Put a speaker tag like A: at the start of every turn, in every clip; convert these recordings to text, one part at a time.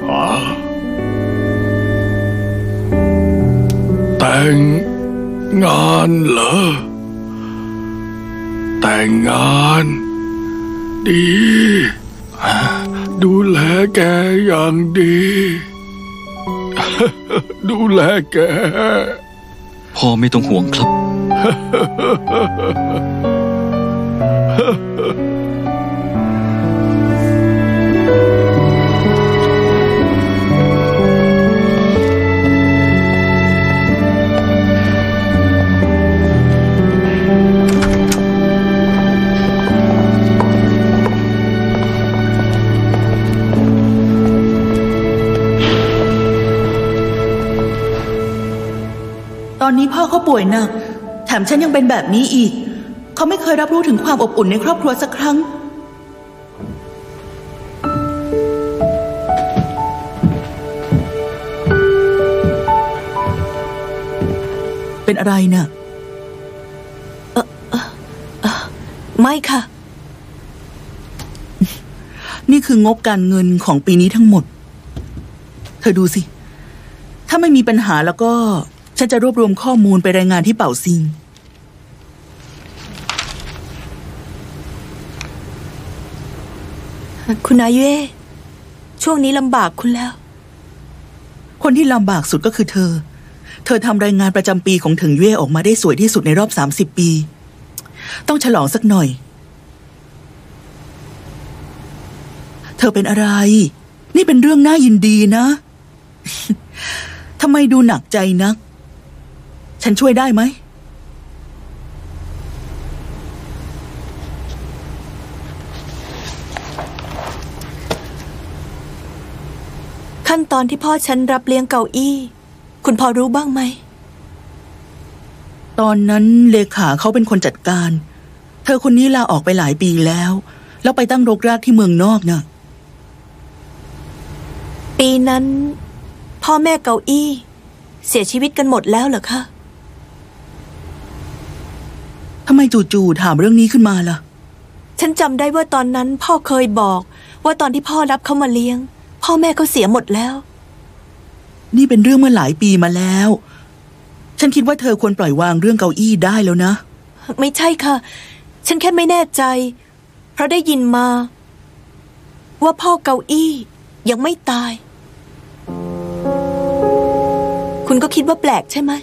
A: แต่งงานเหรอแต่งงานดีดูแลแกอย่างดีดูแลแก
B: พ่อไม่ต้องห่วงครับ
C: ตอนนี้พ่อเขาป่วยหนักแถมฉันยังเป็นแบบนี้อีกเขาไม่เคยรับรู้ถึงความอบอุ่นในครอบครัวสักครั้งเป็นอะไรน่ะ
D: ไม่ค่ะ
C: นี่คืองบการเงินของปีนี้ทั้งหมดเธอดูสิถ้าไม่มีปัญหาแล้วก็ฉันจะรวบรวมข้อมูลไปรายงานที่เป่าซิง
D: คุณอาเย่ช่วงนี้ลำบากคุณแล้ว
C: คนที่ลำบากสุดก็คือเธอทำรายงานประจำปีของเถิงเย่ออกมาได้สวยที่สุดในรอบ30 ปีต้องฉลองสักหน่อยเธอเป็นอะไรนี่เป็นเรื่องน่ายินดีนะทำไมดูหนักใจนักฉันช่วยได้ไหม
D: ขั้นตอนที่พ่อฉันรับเลี้ยงเก้าอี้คุณพอรู้บ้างไหม
C: ตอนนั้นเลขาเขาเป็นคนจัดการเธอคนนี้ลาออกไปหลายปีแล้วไปตั้งรกรากที่เมืองนอกน่ะ
D: ปีนั้นพ่อแม่เก้าอี้เสียชีวิตกันหมดแล้วเหรอคะ
C: ทำไมจู่ๆถามเรื่องนี้ขึ้นมาล่ะ
D: ฉันจำได้ว่าตอนนั้นพ่อเคยบอกว่าตอนที่พ่อรับเขามาเลี้ยงพ่อแม่เขาเสียหมดแล้ว
C: นี่เป็นเรื่องเมื่อหลายปีมาแล้วฉันคิดว่าเธอควรปล่อยวางเรื่องเก้าอี้ได้แล้วนะ
D: ไม่ใช่ค่ะฉันแค่ไม่แน่ใจเพราะได้ยินมาว่าพ่อเก้าอี้ยังไม่ตายคุณก็คิดว่าแปลกใช่ไหม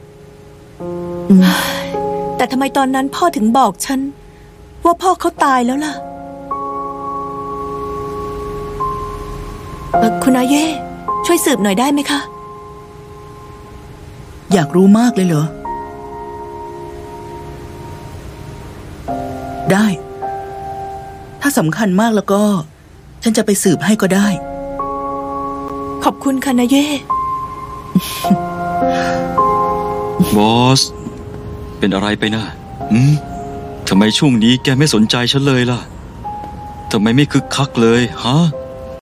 D: แต่ทำไมตอนนั้นพ่อถึงบอกฉันว่าพ่อเขาตายแล้วล่ะคุณอาเย่ช่วยสืบหน่อยได้ไหมคะ
C: อยากรู้มากเลยเหรอได้ถ้าสำคัญมากแล้วก็ฉันจะไปสืบให้ก็ได้
D: ขอบคุณค่ะนาเย่
B: บอสเป็นอะไรไปนะทำไมช่วงนี้แกไม่สนใจฉันเลยล่ะทำไมไม่คึกคักเลยฮะ